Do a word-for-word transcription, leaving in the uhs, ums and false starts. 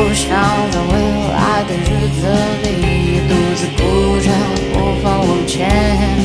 想在未来的日子里独自哭着无法往前。